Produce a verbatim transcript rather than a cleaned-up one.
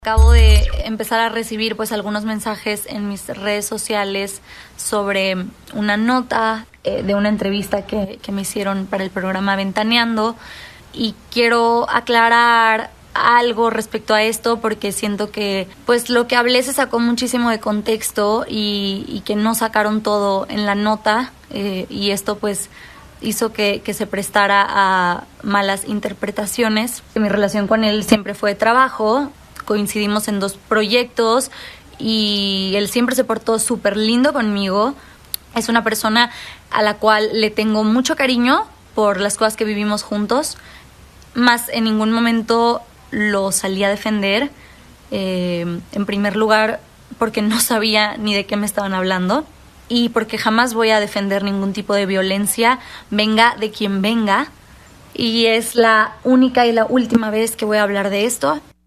Acabo de empezar a recibir pues algunos mensajes en mis redes sociales sobre una nota eh, de una entrevista que, que me hicieron para el programa Ventaneando, y quiero aclarar algo respecto a esto porque siento que pues lo que hablé se sacó muchísimo de contexto y, y que no sacaron todo en la nota, eh, y esto pues hizo que, que se prestara a malas interpretaciones. Mi relación con él siempre fue de trabajo. Coincidimos en dos proyectos y él siempre se portó súper lindo conmigo. Es una persona a la cual le tengo mucho cariño por las cosas que vivimos juntos, más en ningún momento lo salí a defender. Eh, en primer lugar, porque no sabía ni de qué me estaban hablando, y porque jamás voy a defender ningún tipo de violencia, venga de quien venga. Y es la única y la última vez que voy a hablar de esto.